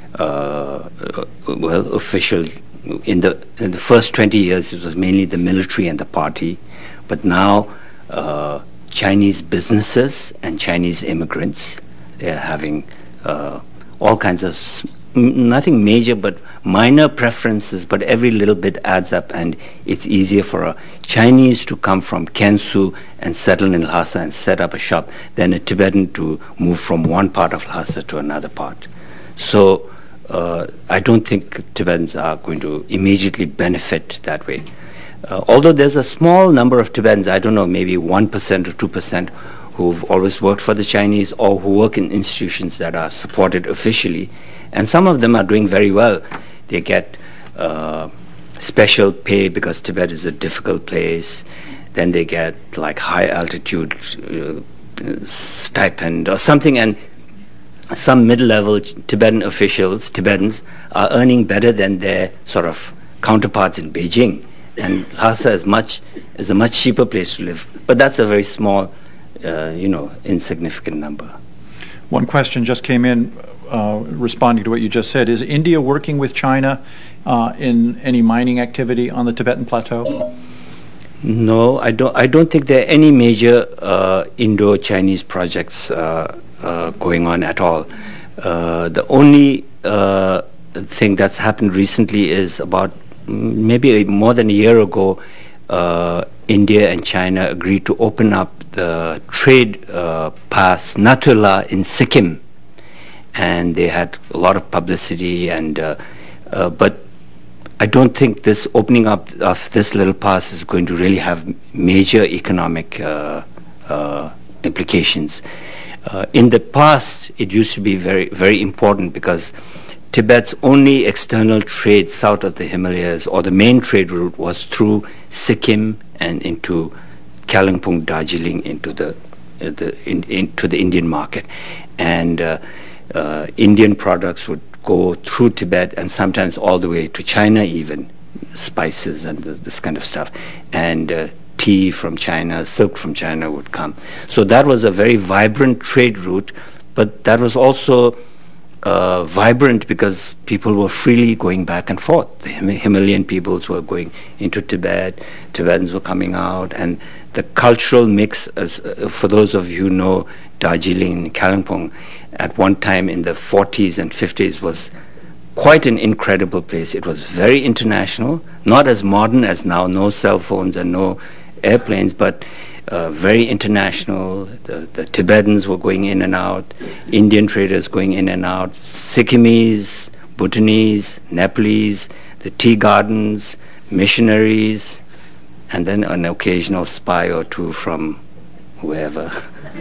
officials. In the first 20 years, it was mainly the military and the party, but now Chinese businesses and Chinese immigrants, they're having all kinds of nothing major but minor preferences, but every little bit adds up, and it's easier for a Chinese to come from Kansu and settle in Lhasa and set up a shop than a Tibetan to move from one part of Lhasa to another part. So I don't think Tibetans are going to immediately benefit that way. Although there's a small number of Tibetans, I don't know, maybe 1% or 2%, who've always worked for the Chinese or who work in institutions that are supported officially. And some of them are doing very well. They get special pay because Tibet is a difficult place. Then they get like high altitude stipend or something, and some mid-level Tibetan officials, Tibetans, are earning better than their sort of counterparts in Beijing. And Lhasa is a much cheaper place to live. But that's a very small, insignificant number.
One question just came in responding to what you just said. Is India working with China in any mining activity on the Tibetan Plateau?
No, I don't think there are any major Indo-Chinese projects going on at all. The only thing that's happened recently is about maybe more than a year ago, India and China agreed to open up the trade pass Nathula in Sikkim, and they had a lot of publicity, and but I don't think this opening up of this little pass is going to really have major economic implications. In the past, it used to be very, very important because Tibet's only external trade south of the Himalayas, or the main trade route, was through Sikkim and into Kalimpong, Darjeeling, into the Indian market, and Indian products would go through Tibet and sometimes all the way to China, even spices and this kind of stuff, and tea from China, silk from China would come. So that was a very vibrant trade route, but that was also vibrant because people were freely going back and forth. The Himalayan peoples were going into Tibet, Tibetans were coming out, and the cultural mix, as for those of you who know Darjeeling and Kalimpong, at one time in the 40s and 50s was quite an incredible place. It was very international, not as modern as now, no cell phones and no airplanes, but very international. The Tibetans were going in and out, Indian traders going in and out, Sikkimese, Bhutanese, Nepalese, the tea gardens, missionaries, and then an occasional spy or two from wherever.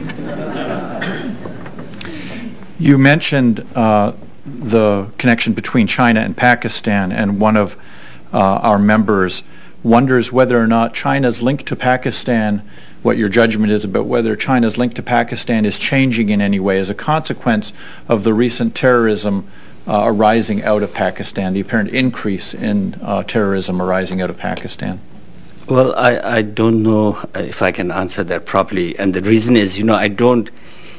You mentioned the connection between China and Pakistan, and one of our members wonders whether or not China's link to Pakistan, what your judgment is about whether China's link to Pakistan is changing in any way as a consequence of the recent terrorism arising out of Pakistan, the apparent increase in terrorism arising out of Pakistan.
Well, I don't know if I can answer that properly, and the reason is, I don't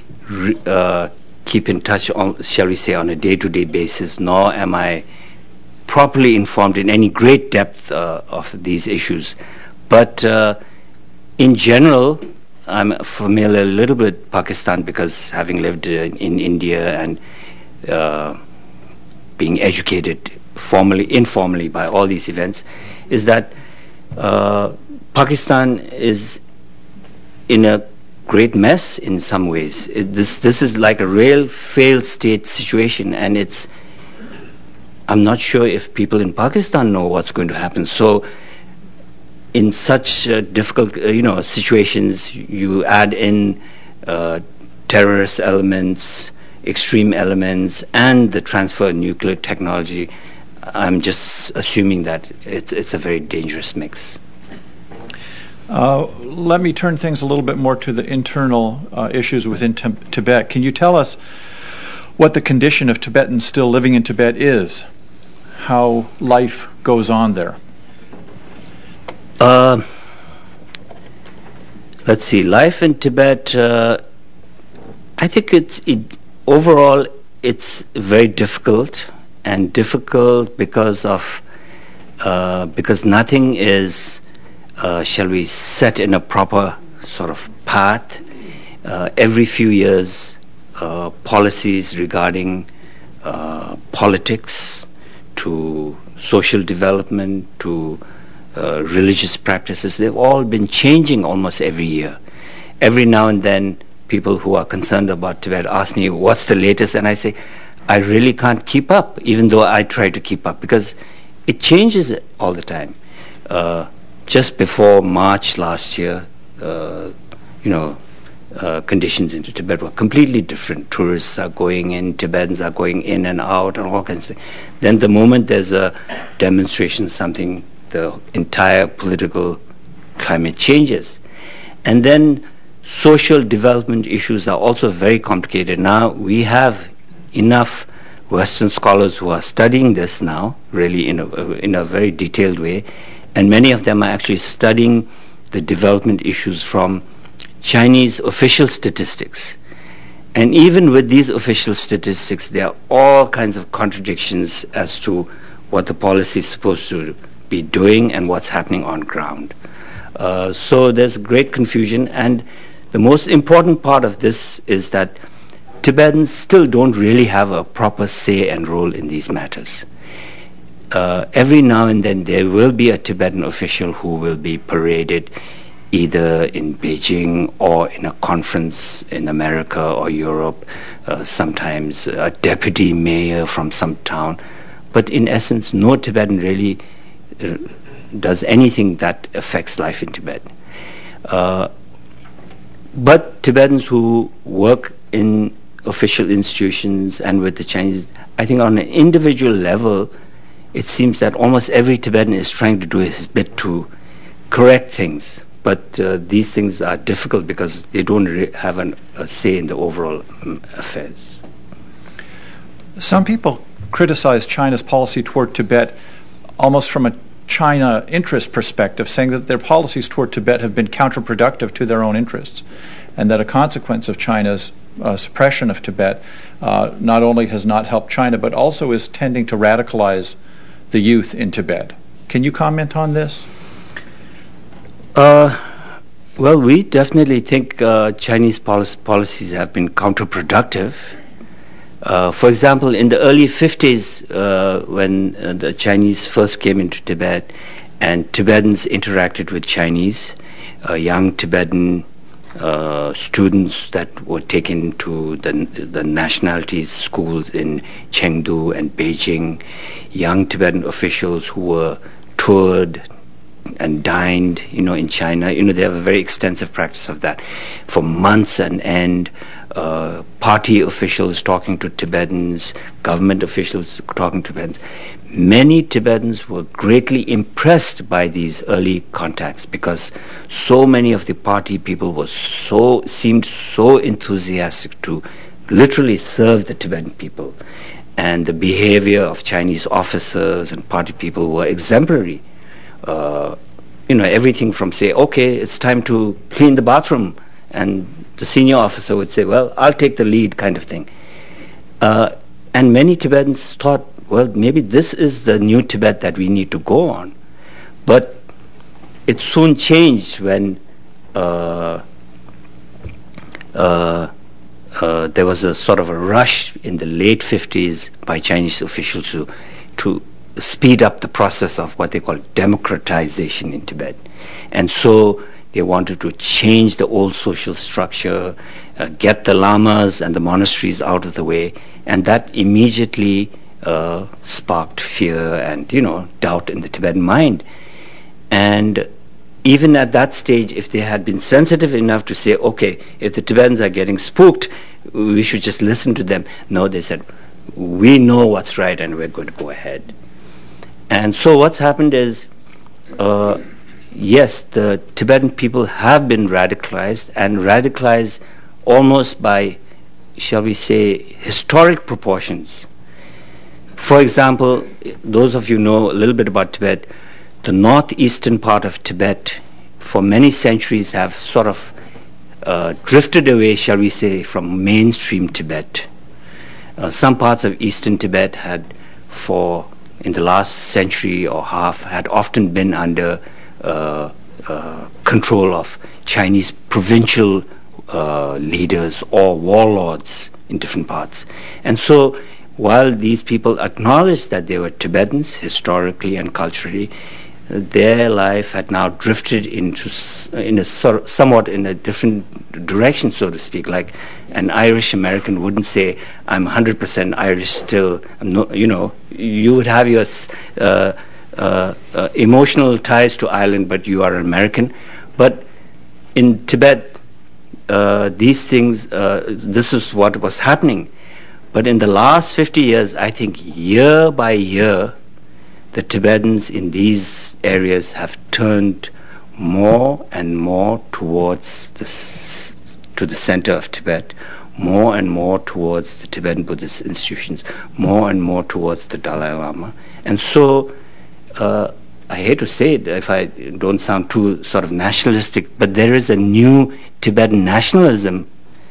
keep in touch, shall we say, on a day-to-day basis, nor am I properly informed in any great depth of these issues. But in general, I'm familiar a little bit with Pakistan because having lived in India and being educated informally by all these events, is that Pakistan is in a great mess in some ways. This is like a real failed state situation, and I'm not sure if people in Pakistan know what's going to happen. So in such difficult situations, you add in terrorist elements, extreme elements, and the transfer of nuclear technology. I'm just assuming that it's a very dangerous mix.
Let me turn things a little bit more to the internal issues within Tibet. Can you tell us what the condition of Tibetans still living in Tibet is? How life goes on there?
Let's see. Life in Tibet, I think overall it's very difficult, and difficult because nothing is, shall we, set in a proper sort of path. Every few years, policies regarding politics, to social development, to religious practices, they've all been changing almost every year. Every now and then, people who are concerned about Tibet ask me, what's the latest? And I say, I really can't keep up, even though I try to keep up, because it changes all the time. Just before March last year, conditions in Tibet were completely different. Tourists are going in, Tibetans are going in and out, and all kinds of things. Then the moment there's a demonstration, something, the entire political climate changes. And then social development issues are also very complicated. Now we have enough Western scholars who are studying this now, really in a very detailed way, and many of them are actually studying the development issues from Chinese official statistics. And even with these official statistics, there are all kinds of contradictions as to what the policy is supposed to be doing and what's happening on ground. So there's great confusion, and the most important part of this is that Tibetans still don't really have a proper say and role in these matters. Every now and then there will be a Tibetan official who will be paraded either in Beijing or in a conference in America or Europe, sometimes a deputy mayor from some town. but in essence, no Tibetan really does anything that affects life in Tibet. But Tibetans who work in official institutions and with the Chinese, I think on an individual level, it seems that almost every Tibetan is trying to do his bit to correct things. But these things are difficult because they don't have a say in the overall affairs.
Some people criticize China's policy toward Tibet almost from a China interest perspective, saying that their policies toward Tibet have been counterproductive to their own interests, and that a consequence of China's suppression of Tibet not only has not helped China, but also is tending to radicalize the youth in Tibet. Can you comment on this?
Well, we definitely think Chinese policies have been counterproductive. For example, in the early 50s, when the Chinese first came into Tibet and Tibetans interacted with Chinese, young Tibetan students that were taken to the nationalities schools in Chengdu and Beijing, young Tibetan officials who were toured and dined, in China. They have a very extensive practice of that for months and end. Party officials talking to Tibetans, government officials talking to Tibetans. Many Tibetans were greatly impressed by these early contacts because so many of the party people seemed so enthusiastic to literally serve the Tibetan people. And the behavior of Chinese officers and party people were exemplary. Everything from say, okay, it's time to clean the bathroom, and the senior officer would say, well, I'll take the lead, kind of thing. And many Tibetans thought, well, maybe this is the new Tibet that we need to go on. But it soon changed when there was a sort of a rush in the late 50s by Chinese officials to speed up the process of what they call democratization in Tibet. And so they wanted to change the old social structure, get the lamas and the monasteries out of the way, and that immediately sparked fear and, doubt in the Tibetan mind. And even at that stage, if they had been sensitive enough to say, okay, if the Tibetans are getting spooked, we should just listen to them. No, they said, we know what's right and we're going to go ahead. And so what's happened is, yes, the Tibetan people have been radicalized, and radicalized almost by, shall we say, historic proportions. For example, those of you know a little bit about Tibet, the northeastern part of Tibet for many centuries have sort of drifted away, shall we say, from mainstream Tibet. Some parts of eastern Tibet had, in the last century or half, had often been under control of Chinese provincial leaders or warlords in different parts. And so while these people acknowledged that they were Tibetans historically and culturally, their life had now drifted somewhat in a different direction, so to speak. Like an Irish American wouldn't say, I'm 100% Irish still. You would have your emotional ties to Ireland, but you are American. But in Tibet, these things, this is what was happening. But in the last 50 years, I think year by year, the Tibetans in these areas have turned more and more towards to the center of Tibet, more and more towards the Tibetan Buddhist institutions, more and more towards the Dalai Lama. And so, I hate to say it if I don't sound too sort of nationalistic, but there is a new Tibetan nationalism,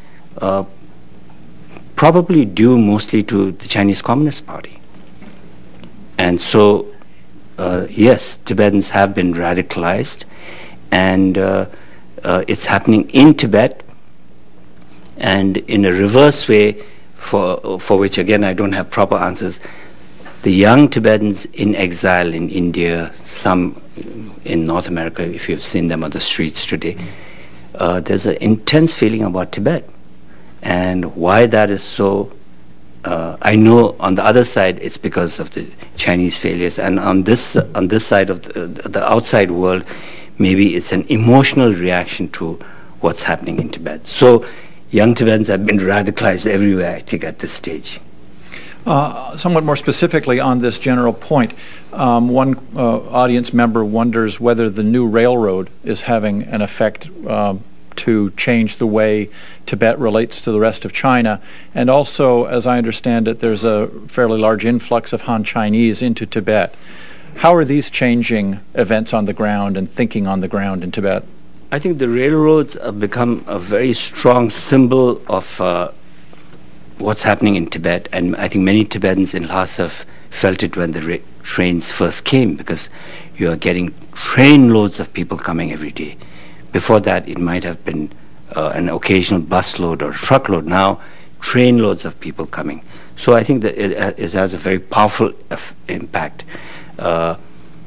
probably due mostly to the Chinese Communist Party. And so, yes, Tibetans have been radicalized, and it's happening in Tibet, and in a reverse way, for which, again, I don't have proper answers. The young Tibetans in exile in India, some in North America, if you've seen them on the streets today, there's an intense feeling about Tibet. And why that is so, I know on the other side it's because of the Chinese failures, and on this side of the outside world, maybe it's an emotional reaction to what's happening in Tibet. So young Tibetans have been radicalized everywhere, I think, at this stage.
Somewhat more specifically on this general point, one audience member wonders whether the new railroad is having an effect to change the way Tibet relates to the rest of China. And also, as I understand it, there's a fairly large influx of Han Chinese into Tibet. How are these changing events on the ground and thinking on the ground in Tibet?
I think the railroads have become a very strong symbol of what's happening in Tibet, and I think many Tibetans in Lhasa have felt it when the trains first came, because you are getting train loads of people coming every day. Before that, it might have been an occasional busload or truckload. Now, train loads of people coming. So I think that it has a very powerful impact. But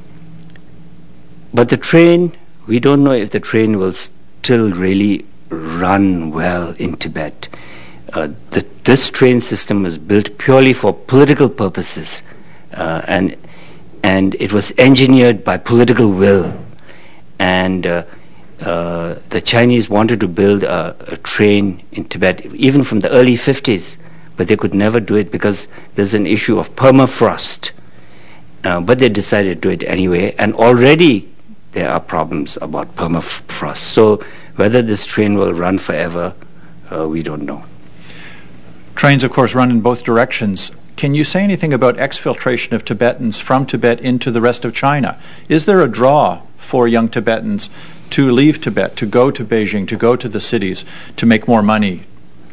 the train, we don't know if the train will still really run well in Tibet. This train system was built purely for political purposes, and it was engineered by political will. And the Chinese wanted to build a train in Tibet even from the early 50s, but they could never do it because there's an issue of permafrost. But they decided to do it anyway, and already there are problems about permafrost. So whether this train will run forever, we don't know.
Trains, of course, run in both directions. Can you say anything about exfiltration of Tibetans from Tibet into the rest of China? Is there a draw for young Tibetans to leave Tibet, to go to Beijing, to go to the cities, to make more money?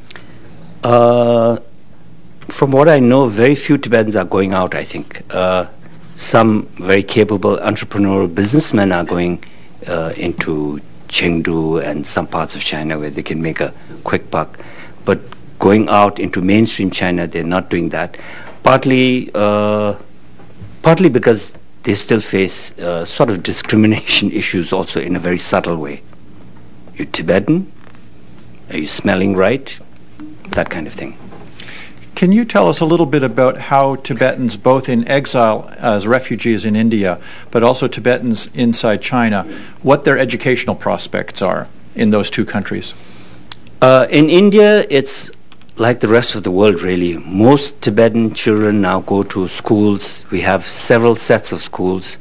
From what I know, very few Tibetans are going out, I think. Some very capable entrepreneurial businessmen are going into Chengdu and some parts of China where they can make a quick buck. But going out into mainstream China, they're not doing that. Partly because they still face sort of discrimination issues also in a very subtle way. You Tibetan? Are you smelling right? That kind of thing.
Can you tell us a little bit about how Tibetans, both in exile as refugees in India, but also Tibetans inside China, what their educational prospects are in those two countries?
In India, it's like the rest of the world, really. Most Tibetan children now go to schools. We have several sets of schools.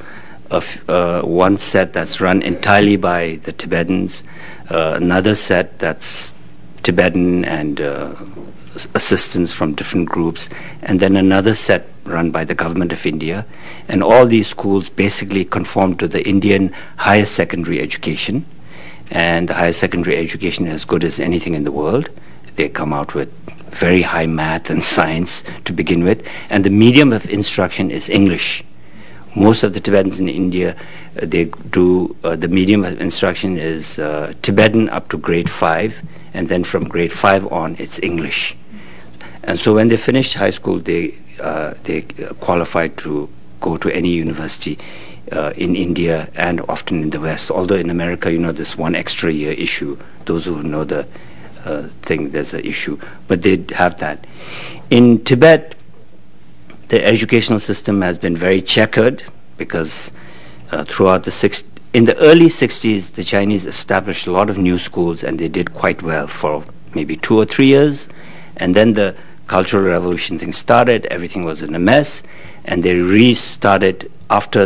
One set that's run entirely by the Tibetans, another set that's Tibetan and assistants from different groups, and then another set run by the government of India. And all these schools basically conform to the Indian higher secondary education. And the higher secondary education is as good as anything in the world. They come out with very high math and science to begin with, and the medium of instruction is English. Most of the Tibetans in India, they do, the medium of instruction is Tibetan up to grade 5, and then from grade 5 on, it's English. And so when they finish high school, they qualify to go to any university in India and often in the West. Although in America, this one extra year issue. Those who know the thing, there's an issue. But they have that. In Tibet, the educational system has been very checkered because throughout in the early 60s, the Chinese established a lot of new schools, and they did quite well for maybe 2 or 3 years. And then the Cultural Revolution thing started, everything was in a mess, and they restarted after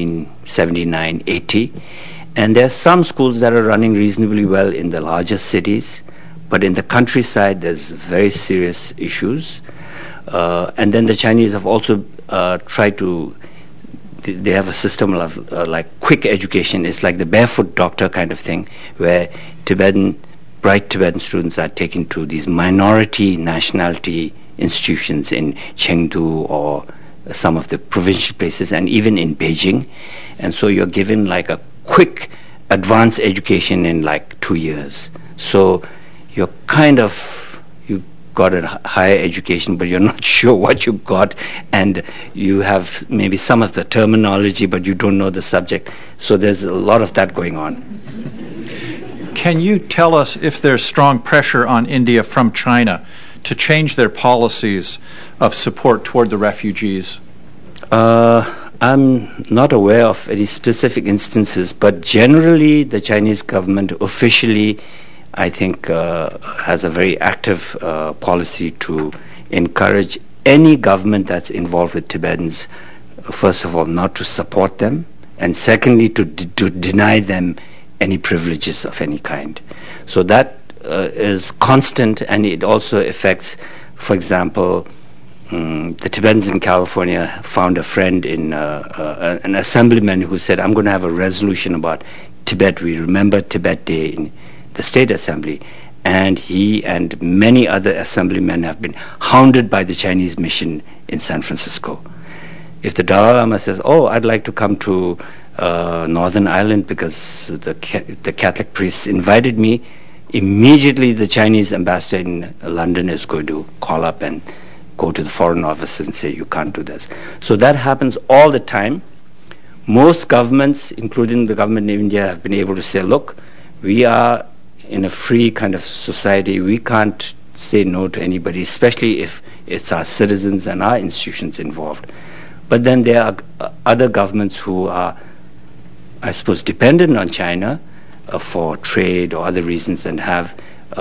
1979-80. And there are some schools that are running reasonably well in the larger cities, but in the countryside there's very serious issues. And then the Chinese have also tried to, they have a system of like quick education. It's like the barefoot doctor kind of thing, where bright Tibetan students are taken to these minority nationality institutions in Chengdu or some of the provincial places, and even in Beijing. And so you're given like a quick advanced education in like 2 years. So you're you got a higher education, but you're not sure what you got, and you have maybe some of the terminology, but you don't know the subject. So there's a lot of that going on.
Can you tell us if there's strong pressure on India from China to change their policies of support toward the refugees?
I'm not aware of any specific instances, but generally the Chinese government officially, I think, has a very active policy to encourage any government that's involved with Tibetans, first of all, not to support them, and secondly, to deny them any privileges of any kind. So that is constant, and it also affects, for example, the Tibetans in California found a friend in an assemblyman who said, I'm going to have a resolution about Tibet. We remember Tibet Day in the State Assembly. And he and many other assemblymen have been hounded by the Chinese mission in San Francisco. If the Dalai Lama says, oh, I'd like to come to Northern Ireland because the Catholic priests invited me, immediately the Chinese ambassador in London is going to call up and go to the Foreign Office and say, you can't do this. So that happens all the time. Most governments, including the government in India, have been able to say, look, we are in a free kind of society. We can't say no to anybody, especially if it's our citizens and our institutions involved. But then there are other governments who are, I suppose, dependent on China for trade or other reasons and have,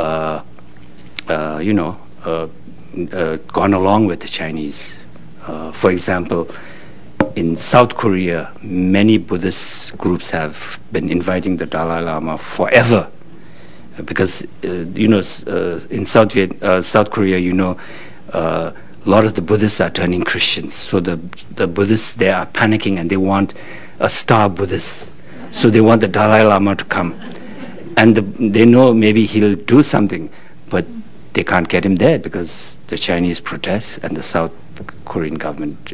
gone along with the Chinese. For example, in South Korea, many Buddhist groups have been inviting the Dalai Lama forever, because in South Korea, a lot of the Buddhists are turning Christians. So the Buddhists there are panicking and they want a star Buddhist. So they want the Dalai Lama to come, and they know maybe he'll do something, but they can't get him there because the Chinese protest, and the South Korean government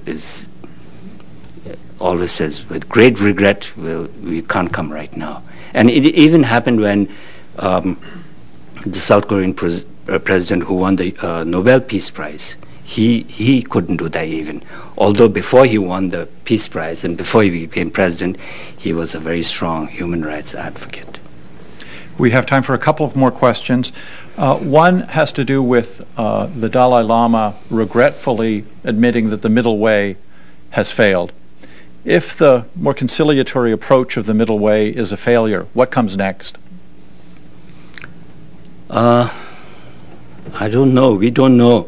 always says, with great regret, we can't come right now. And it even happened when the South Korean president who won the Nobel Peace Prize, he couldn't do that even. Although before he won the Peace Prize and before he became president, he was a very strong human rights advocate.
We have time for a couple of more questions. One has to do with the Dalai Lama regretfully admitting that the middle way has failed. If the more conciliatory approach of the middle way is a failure, what comes next?
I don't know. We don't know.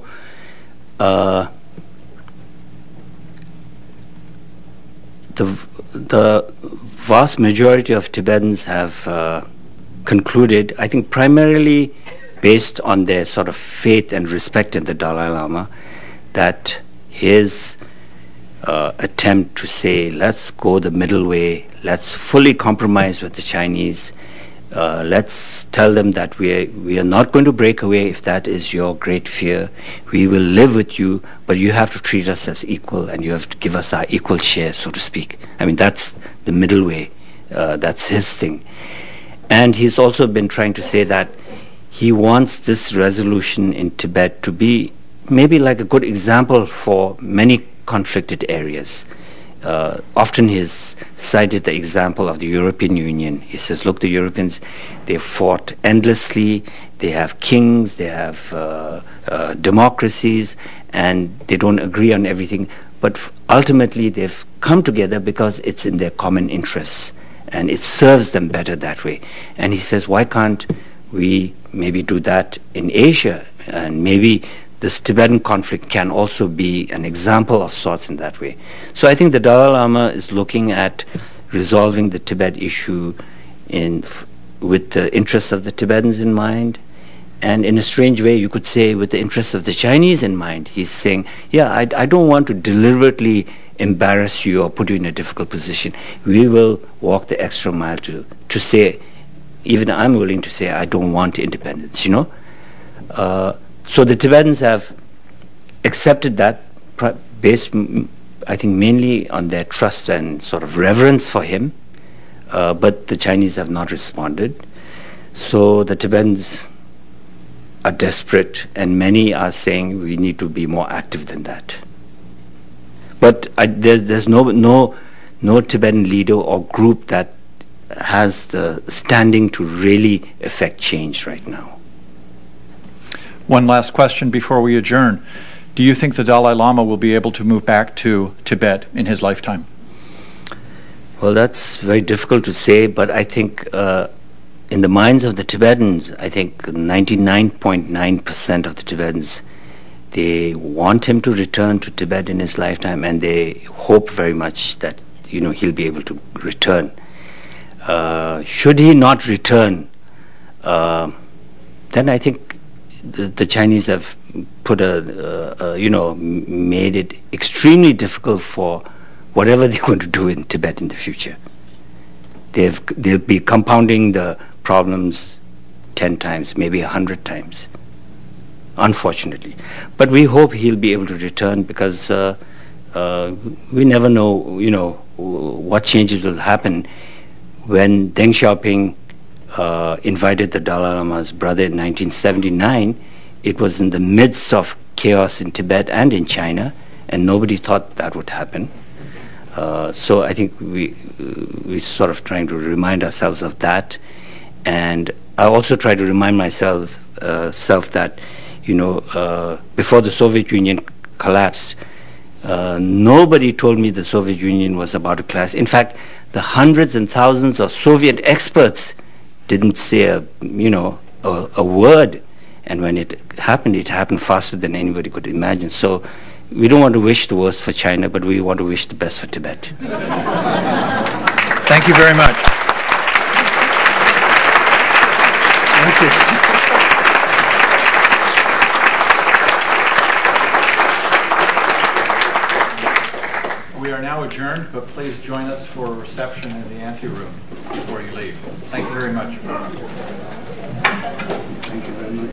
The vast majority of Tibetans have concluded, I think primarily based on their sort of faith and respect in the Dalai Lama, that his attempt to say, let's go the middle way, let's fully compromise with the Chinese, let's tell them that we are not going to break away if that is your great fear. We will live with you, but you have to treat us as equal and you have to give us our equal share, so to speak. I mean, that's the middle way. That's his thing. And he's also been trying to say that he wants this resolution in Tibet to be maybe like a good example for many conflicted areas. Often he's cited the example of the European Union. He says, look, the Europeans, they fought endlessly, they have kings, they have democracies, and they don't agree on everything, but ultimately they've come together because it's in their common interests, and it serves them better that way. And he says, why can't we maybe do that in Asia, and maybe this Tibetan conflict can also be an example of sorts in that way. So I think the Dalai Lama is looking at resolving the Tibet issue with the interests of the Tibetans in mind, and in a strange way you could say with the interests of the Chinese in mind. He's saying, yeah, I don't want to deliberately embarrass you or put you in a difficult position. We will walk the extra mile to say, even I'm willing to say, I don't want independence, So the Tibetans have accepted that based, I think, mainly on their trust and sort of reverence for him, but the Chinese have not responded. So the Tibetans are desperate, and many are saying we need to be more active than that. But there's no Tibetan leader or group that has the standing to really effect change right now.
One last question before we adjourn. Do you think the Dalai Lama will be able to move back to Tibet in his lifetime?
Well, that's very difficult to say, but I think in the minds of the Tibetans, I think 99.9% of the Tibetans, they want him to return to Tibet in his lifetime, and they hope very much that he'll be able to return. Should he not return, then I think the Chinese have put made it extremely difficult for whatever they're going to do in Tibet in the future. They'll be compounding the problems 10 times, maybe 100 times, unfortunately. But we hope he'll be able to return, because we never know, what changes will happen. When Deng Xiaoping invited the Dalai Lama's brother in 1979, it was in the midst of chaos in Tibet and in China, and nobody thought that would happen. So I think we sort of trying to remind ourselves of that, and I also try to remind myself that before the Soviet Union collapsed, nobody told me the Soviet Union was about to collapse. In fact, the hundreds and thousands of Soviet experts didn't say a word, and when it happened faster than anybody could imagine. So we don't want to wish the worst for China, but we want to wish the best for Tibet.
Thank you very much. Thank you. We are now adjourned, but please join us for a reception in the anteroom before you leave. Thank you very much.